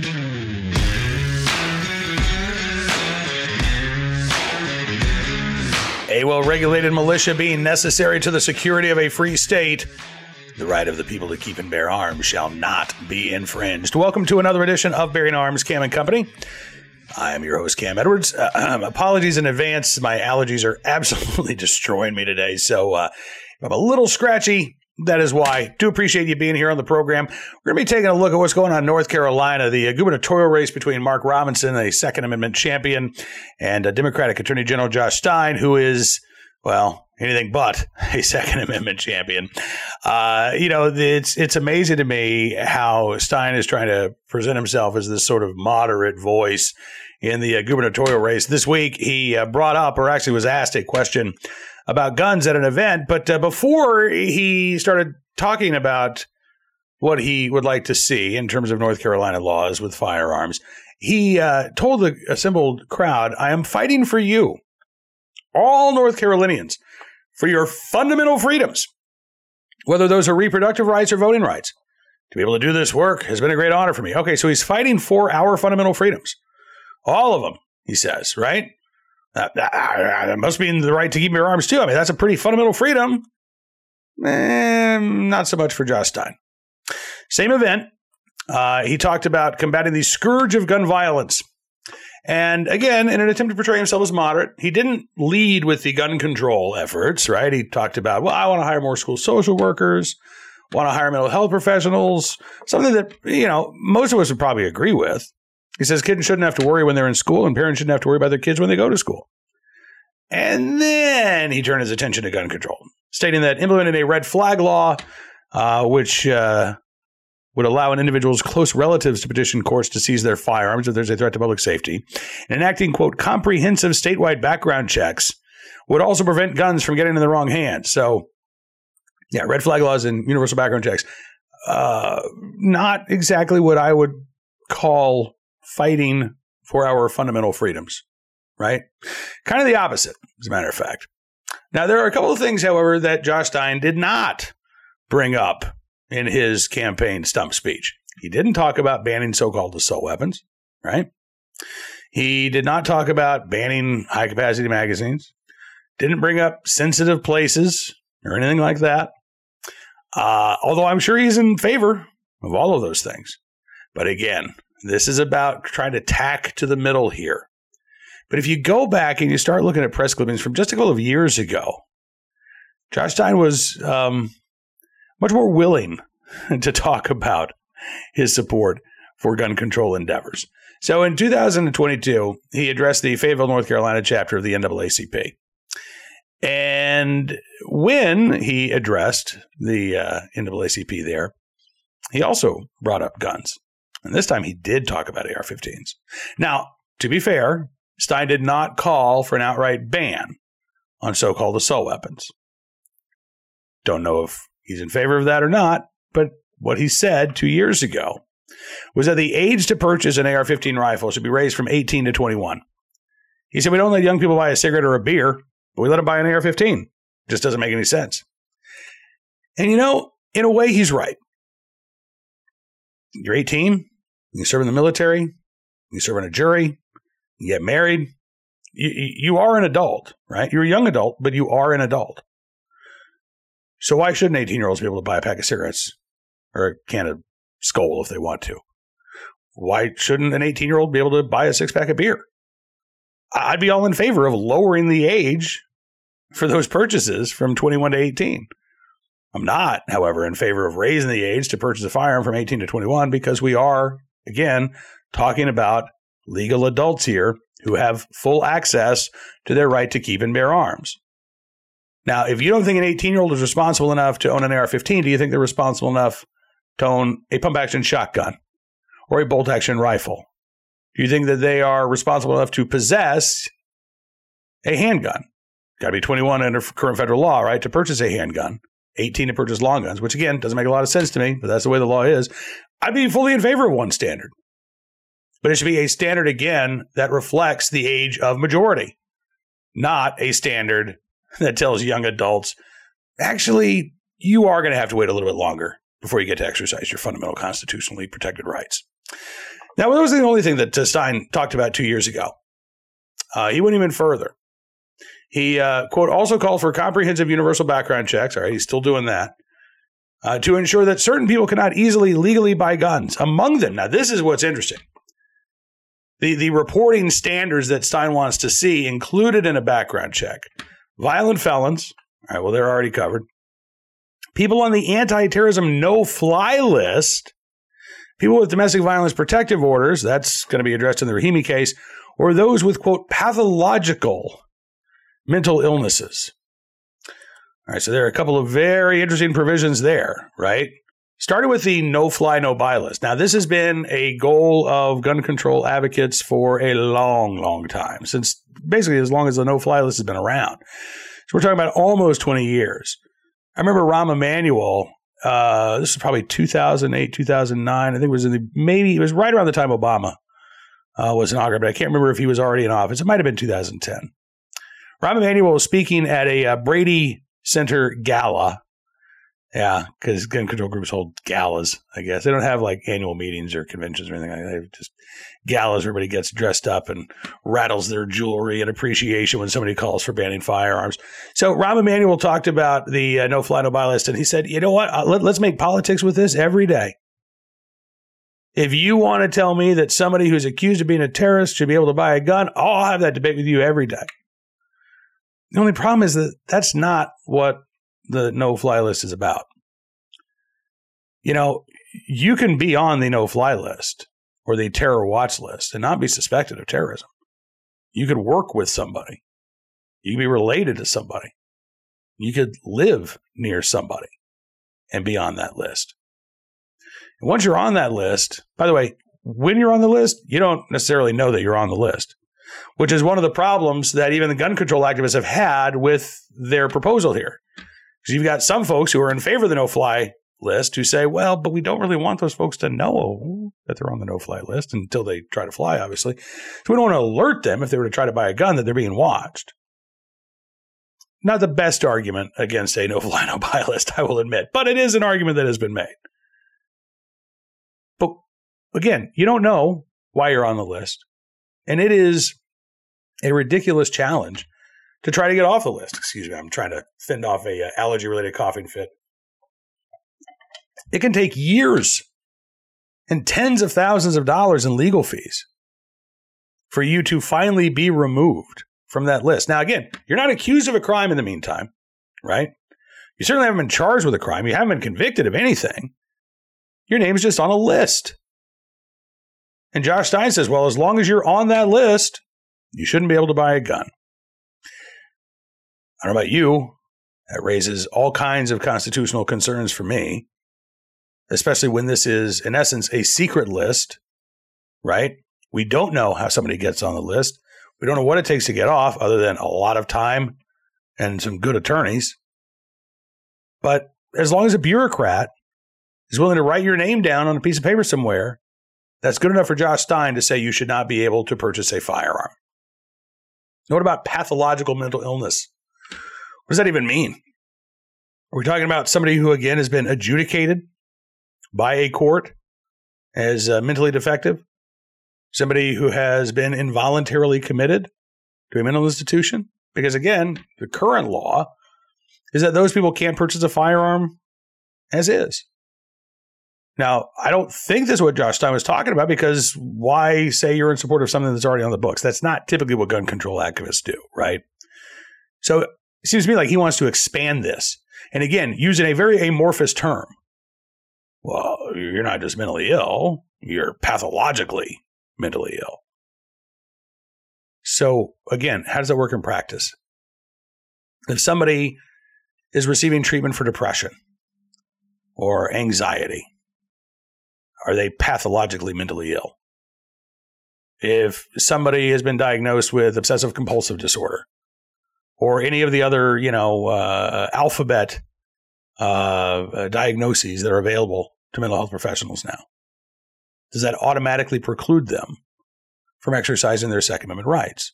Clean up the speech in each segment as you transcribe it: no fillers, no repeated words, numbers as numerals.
A well-regulated militia being necessary to the security of a free state, the right of the people to keep and bear arms shall not be infringed. Welcome to another edition of Bearing Arms, Cam & Company. I am your host, Cam Edwards. Apologies in advance. My allergies are absolutely destroying me today, so if I'm a little scratchy, that is why. Do appreciate you being here on the program. We're going to be taking a look at what's going on in North Carolina, the gubernatorial race between Mark Robinson, a Second Amendment champion, and Democratic Attorney General Josh Stein, who is, well, anything but a Second Amendment champion. It's amazing to me how Stein is trying to present himself as this sort of moderate voice in the gubernatorial race. This week, he brought up, or actually was asked a question about guns at an event. But before he started talking about what he would like to see in terms of North Carolina laws with firearms, he told the assembled crowd, "I am fighting for you, all North Carolinians, for your fundamental freedoms, whether those are reproductive rights or voting rights. To be able to do this work has been a great honor for me." Okay, so he's fighting for our fundamental freedoms. All of them, he says, right? That must mean the right to keep your arms, too. I mean, that's a pretty fundamental freedom. Not so much for Josh Stein. Same event, he talked about combating the scourge of gun violence. And again, in an attempt to portray himself as moderate, he didn't lead with the gun control efforts, right? He talked about, well, I want to hire more school social workers, want to hire mental health professionals, something that, most of us would probably agree with. He says kids shouldn't have to worry when they're in school and parents shouldn't have to worry about their kids when they go to school. And then he turned his attention to gun control, stating that implementing a red flag law, which would allow an individual's close relatives to petition courts to seize their firearms if there's a threat to public safety, and enacting, quote, comprehensive statewide background checks would also prevent guns from getting in the wrong hands. So, yeah, red flag laws and universal background checks. Not exactly what I would call fighting for our fundamental freedoms, right? Kind of the opposite, as a matter of fact. Now, there are a couple of things, however, that Josh Stein did not bring up in his campaign stump speech. He didn't talk about banning so-called assault weapons, right? He did not talk about banning high-capacity magazines. Didn't bring up sensitive places or anything like that. Although I'm sure he's in favor of all of those things. But again, this is about trying to tack to the middle here. But if you go back and you start looking at press clippings from just a couple of years ago, Josh Stein was much more willing to talk about his support for gun control endeavors. So in 2022, he addressed the Fayetteville, North Carolina chapter of the NAACP. And when he addressed the NAACP there, he also brought up guns. And this time he did talk about AR-15s. Now, to be fair, Stein did not call for an outright ban on so-called assault weapons. Don't know if he's in favor of that or not, but what he said 2 years ago was that the age to purchase an AR-15 rifle should be raised from 18 to 21. He said, we don't let young people buy a cigarette or a beer, but we let them buy an AR-15. Just doesn't make any sense. And in a way, he's right. You're 18, you serve in the military, you serve in a jury, you get married. You are an adult, right? You're a young adult, but you are an adult. So why shouldn't 18-year-olds be able to buy a pack of cigarettes or a can of Skoal if they want to? Why shouldn't an 18-year-old be able to buy a six-pack of beer? I'd be all in favor of lowering the age for those purchases from 21 to 18. I'm not, however, in favor of raising the age to purchase a firearm from 18 to 21 because we are, again, talking about legal adults here who have full access to their right to keep and bear arms. Now, if you don't think an 18-year-old is responsible enough to own an AR-15, do you think they're responsible enough to own a pump-action shotgun or a bolt-action rifle? Do you think that they are responsible enough to possess a handgun? Got to be 21 under current federal law, right, to purchase a handgun. 18 to purchase long guns, which, again, doesn't make a lot of sense to me, but that's the way the law is. I'd be fully in favor of one standard. But it should be a standard, again, that reflects the age of majority, not a standard that tells young adults, actually, you are going to have to wait a little bit longer before you get to exercise your fundamental constitutionally protected rights. Now, that wasn't the only thing that Stein talked about 2 years ago. He went even further. He, quote, also called for comprehensive universal background checks. All right, he's still doing that. To ensure that certain people cannot easily legally buy guns. Among them, now this is what's interesting. The reporting standards that Stein wants to see included in a background check. Violent felons. All right, well, they're already covered. People on the anti-terrorism no-fly list. People with domestic violence protective orders. That's going to be addressed in the Rahimi case. Or those with, quote, pathological mental illnesses. All right, so there are a couple of very interesting provisions there, right? Started with the no-fly, no-buy list. Now, this has been a goal of gun control advocates for a long, long time, since basically as long as the no-fly list has been around. So we're talking about almost 20 years. I remember Rahm Emanuel, this was probably 2008, 2009. I think it was it was right around the time Obama was inaugurated, but I can't remember if he was already in office. It might have been 2010. Rahm Emanuel was speaking at a Brady Center gala. Yeah, because gun control groups hold galas, I guess. They don't have like annual meetings or conventions or anything like that. They have just galas. Everybody gets dressed up and rattles their jewelry in appreciation when somebody calls for banning firearms. So Rahm Emanuel talked about the no-fly, no-buy list, and he said, you know what? Let's make politics with this every day. If you want to tell me that somebody who's accused of being a terrorist should be able to buy a gun, I'll have that debate with you every day. The only problem is that that's not what the no-fly list is about. You know, you can be on the no-fly list or the terror watch list and not be suspected of terrorism. You could work with somebody. You could be related to somebody. You could live near somebody and be on that list. And once you're on that list, by the way, when you're on the list, you don't necessarily know that you're on the list, which is one of the problems that even the gun control activists have had with their proposal here. Because you've got some folks who are in favor of the no-fly list who say, well, but we don't really want those folks to know that they're on the no-fly list until they try to fly, obviously. So we don't want to alert them if they were to try to buy a gun that they're being watched. Not the best argument against a no-fly, no-buy list, I will admit, but it is an argument that has been made. But again, you don't know why you're on the list, and it is a ridiculous challenge to try to get off the list. Excuse me, I'm trying to fend off a allergy-related coughing fit. It can take years and tens of thousands of dollars in legal fees for you to finally be removed from that list. Now, again, you're not accused of a crime in the meantime, right? You certainly haven't been charged with a crime. You haven't been convicted of anything. Your name's just on a list. And Josh Stein says, well, as long as you're on that list, you shouldn't be able to buy a gun. I don't know about you. That raises all kinds of constitutional concerns for me, especially when this is, in essence, a secret list, right? We don't know how somebody gets on the list. We don't know what it takes to get off other than a lot of time and some good attorneys. But as long as a bureaucrat is willing to write your name down on a piece of paper somewhere, that's good enough for Josh Stein to say you should not be able to purchase a firearm. What about pathological mental illness? What does that even mean? Are we talking about somebody who, again, has been adjudicated by a court as mentally defective? Somebody who has been involuntarily committed to a mental institution? Because, again, the current law is that those people can't purchase a firearm as is. Now, I don't think this is what Josh Stein was talking about, because why say you're in support of something that's already on the books? That's not typically what gun control activists do, right? So it seems to me like he wants to expand this. And again, using a very amorphous term. Well, you're not just mentally ill, you're pathologically mentally ill. So again, how does that work in practice? If somebody is receiving treatment for depression or anxiety, are they pathologically mentally ill? If somebody has been diagnosed with obsessive compulsive disorder or any of the other, alphabet diagnoses that are available to mental health professionals now, does that automatically preclude them from exercising their Second Amendment rights?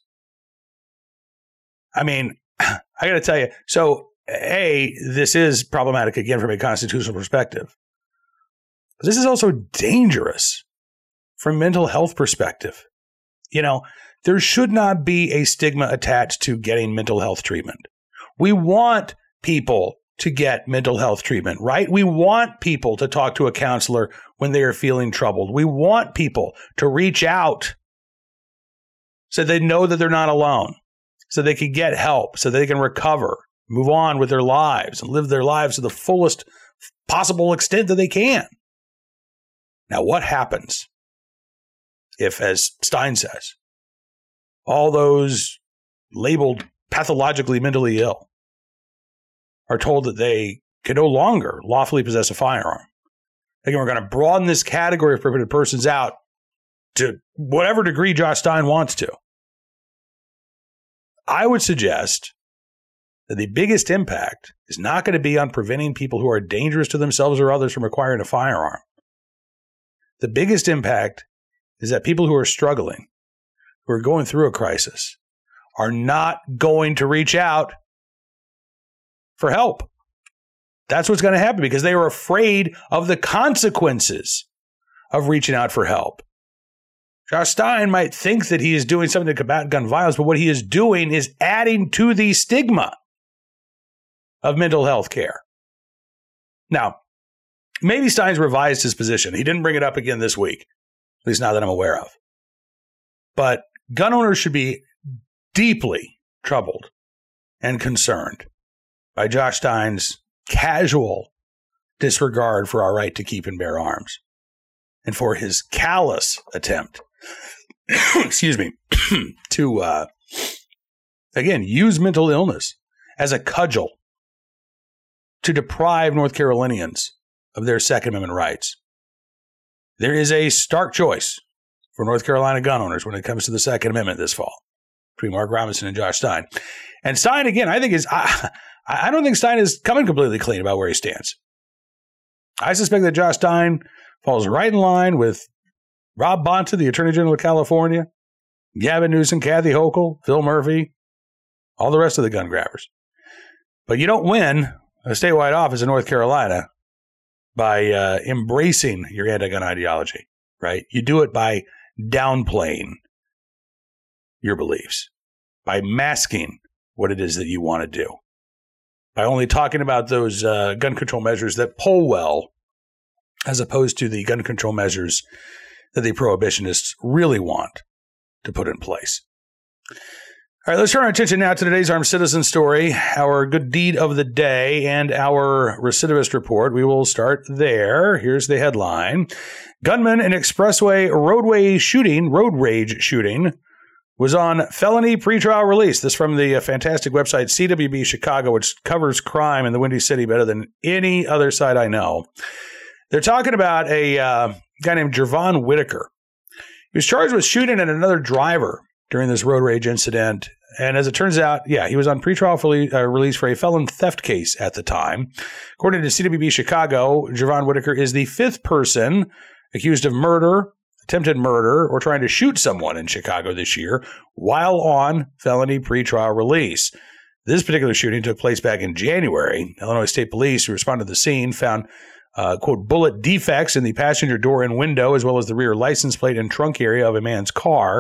I mean, I got to tell you, so A, this is problematic again from a constitutional perspective. But this is also dangerous from a mental health perspective. There should not be a stigma attached to getting mental health treatment. We want people to get mental health treatment, right? We want people to talk to a counselor when they are feeling troubled. We want people to reach out so they know that they're not alone, so they can get help, so they can recover, move on with their lives, and live their lives to the fullest possible extent that they can. Now, what happens if, as Stein says, all those labeled pathologically mentally ill are told that they can no longer lawfully possess a firearm? Again, we're going to broaden this category of prohibited persons out to whatever degree Josh Stein wants to. I would suggest that the biggest impact is not going to be on preventing people who are dangerous to themselves or others from acquiring a firearm. The biggest impact is that people who are struggling, who are going through a crisis, are not going to reach out for help. That's what's going to happen because they are afraid of the consequences of reaching out for help. Josh Stein might think that he is doing something to combat gun violence, but what he is doing is adding to the stigma of mental health care. Now, maybe Stein's revised his position. He didn't bring it up again this week, at least not that I'm aware of. But gun owners should be deeply troubled and concerned by Josh Stein's casual disregard for our right to keep and bear arms and for his callous attempt to, again, use mental illness as a cudgel to deprive North Carolinians of their Second Amendment rights. There is a stark choice for North Carolina gun owners when it comes to the Second Amendment this fall between Mark Robinson and Josh Stein. And Stein, again, I don't think Stein is coming completely clean about where he stands. I suspect that Josh Stein falls right in line with Rob Bonta, the Attorney General of California, Gavin Newsom, Kathy Hochul, Phil Murphy, all the rest of the gun grabbers. But you don't win a statewide office in North Carolina by embracing your anti-gun ideology, right? You do it by downplaying your beliefs, by masking what it is that you want to do, by only talking about those gun control measures that poll well, as opposed to the gun control measures that the prohibitionists really want to put in place. All right, let's turn our attention now to today's armed citizen story, our good deed of the day, and our recidivist report. We will start there. Here's the headline. Gunman in expressway road rage shooting was on felony pretrial release. This from the fantastic website CWB Chicago, which covers crime in the Windy City better than any other site I know. They're talking about a guy named Jervon Whitaker. He was charged with shooting at another driver during this road rage incident. And as it turns out, he was on pretrial release for a felon theft case at the time. According to CWB Chicago, Jervon Whitaker is the fifth person accused of murder, attempted murder, or trying to shoot someone in Chicago this year while on felony pretrial release. This particular shooting took place back in January. Illinois State Police, who responded to the scene, found quote, bullet defects in the passenger door and window, as well as the rear license plate and trunk area of a man's car.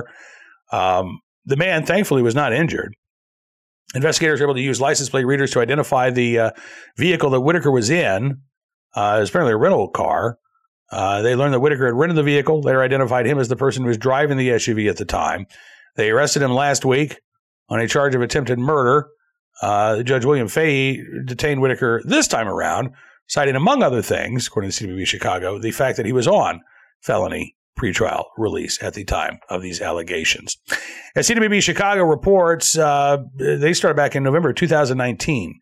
The man, thankfully, was not injured. Investigators were able to use license plate readers to identify the vehicle that Whitaker was in. It was apparently a rental car. They learned that Whitaker had rented the vehicle. Later identified him as the person who was driving the SUV at the time. They arrested him last week on a charge of attempted murder. Judge William Fahey detained Whitaker this time around, citing, among other things, according to CWB Chicago, the fact that he was on felony pretrial release at the time of these allegations. As CWB Chicago reports, they started back in November 2019,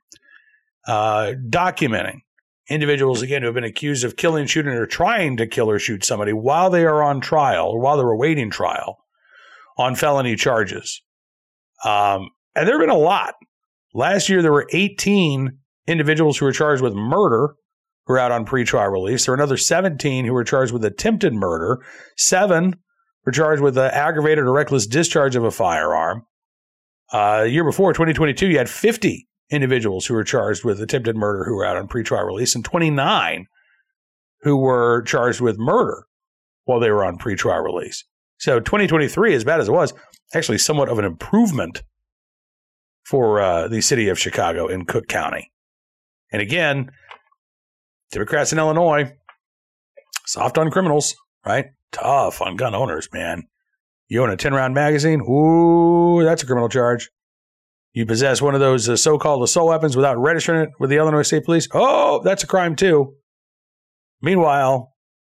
documenting individuals, again, who have been accused of killing, shooting, or trying to kill or shoot somebody while they are on trial, or while they're awaiting trial, on felony charges. And there have been a lot. Last year, there were 18 individuals who were charged with murder who are out on pretrial release. There were another 17 who were charged with attempted murder. 7 were charged with aggravated or reckless discharge of a firearm. The year before, 2022, you had 50 individuals who were charged with attempted murder who were out on pretrial release, and 29 who were charged with murder while they were on pretrial release. So 2023, as bad as it was, actually somewhat of an improvement for the city of Chicago in Cook County. And again, Democrats in Illinois, soft on criminals, right? Tough on gun owners, man. You own a 10-round magazine? Ooh, that's a criminal charge. You possess one of those so-called assault weapons without registering it with the Illinois State Police? Oh, that's a crime too. Meanwhile,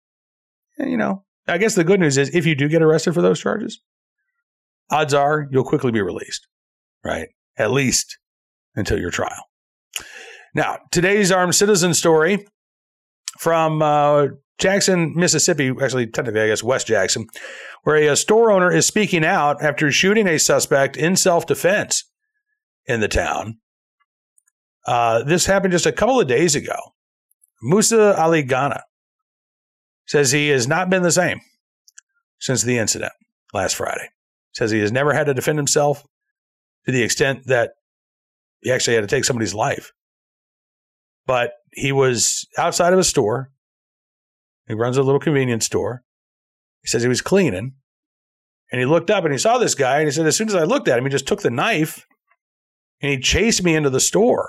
I guess the good news is if you do get arrested for those charges, odds are you'll quickly be released, right? At least until your trial. Now, today's armed citizen story from Jackson, Mississippi, actually technically I guess West Jackson, where a store owner is speaking out after shooting a suspect in self-defense in the town. This happened just a couple of days ago. Musa Ali Ghana says he has not been the same since the incident last Friday. Says he has never had to defend himself to the extent that he actually had to take somebody's life. But he was outside of a store. He runs a little convenience store. He says he was cleaning. And he looked up and he saw this guy. And he said, as soon as I looked at him, he just took the knife and he chased me into the store.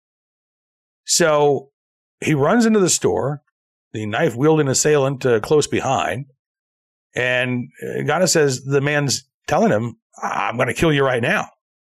So he runs into the store, the knife-wielding assailant close behind. And Ghana says the man's telling him, I'm going to kill you right now.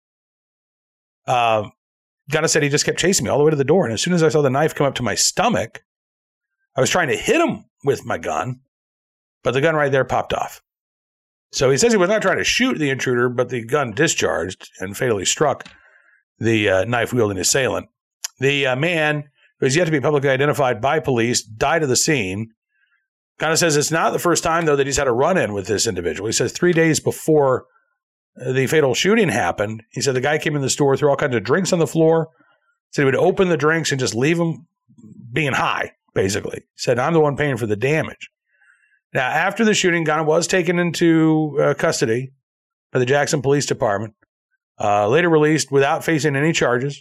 Ghana said he just kept chasing me all the way to the door. And as soon as I saw the knife come up to my stomach, I was trying to hit him with my gun, but the gun right there popped off. So he says he was not trying to shoot the intruder, but the gun discharged and fatally struck the knife-wielding assailant. The man, who has yet to be publicly identified by police, died at the scene. Ghana says it's not the first time, though, that he's had a run-in with this individual. He says 3 days before the fatal shooting happened, he said the guy came in the store, threw all kinds of drinks on the floor, said he would open the drinks and just leave them being high, basically. He said, I'm the one paying for the damage. Now, after the shooting, Ghana was taken into custody by the Jackson Police Department, later released without facing any charges.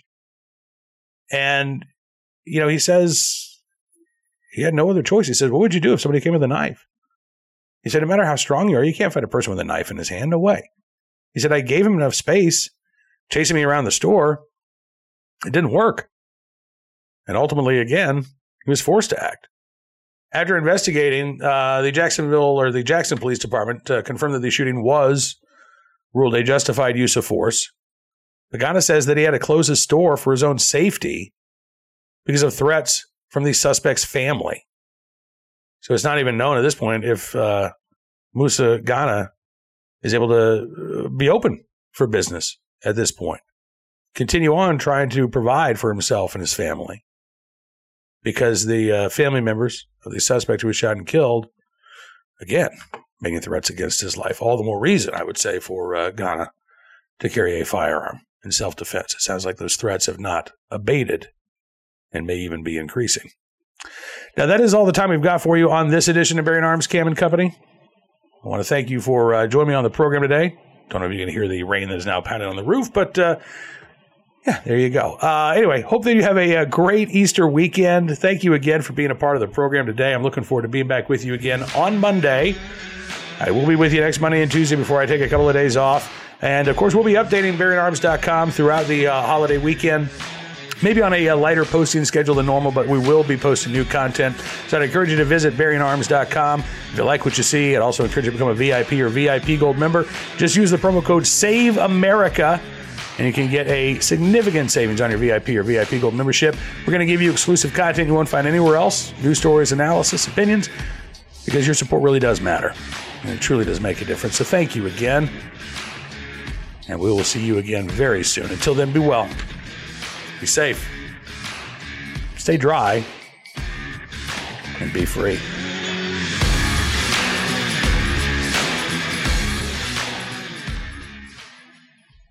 And, he says he had no other choice. He says, what would you do if somebody came with a knife? He said, no matter how strong you are, you can't fight a person with a knife in his hand. No way. He said, I gave him enough space, chasing me around the store. It didn't work. And ultimately, again, he was forced to act. After investigating, the Jackson Police Department confirmed that the shooting was ruled a justified use of force. Ghana says that he had to close his store for his own safety because of threats from the suspect's family. So it's not even known at this point if Musa Ghana is able to be open for business at this point. Continue on trying to provide for himself and his family. Because the family members of the suspect who was shot and killed, again, making threats against his life. All the more reason, I would say, for Ghana to carry a firearm in self-defense. It sounds like those threats have not abated and may even be increasing. Now, that is all the time we've got for you on this edition of Bearing Arms Cam & Company. I want to thank you for joining me on the program today. Don't know if you can hear the rain that is now pounding on the roof, but yeah, there you go. Anyway, hope that you have a great Easter weekend. Thank you again for being a part of the program today. I'm looking forward to being back with you again on Monday. I will be with you next Monday and Tuesday before I take a couple of days off. And, of course, we'll be updating BearingArms.com throughout the holiday weekend. Maybe on a lighter posting schedule than normal, but we will be posting new content. So I'd encourage you to visit BearingArms.com. If you like what you see, I'd also encourage you to become a VIP or VIP Gold member. Just use the promo code SAVEAMERICA, and you can get a significant savings on your VIP or VIP Gold membership. We're going to give you exclusive content you won't find anywhere else, news stories, analysis, opinions, because your support really does matter, and it truly does make a difference. So thank you again, and we will see you again very soon. Until then, be well. Be safe, stay dry, and be free.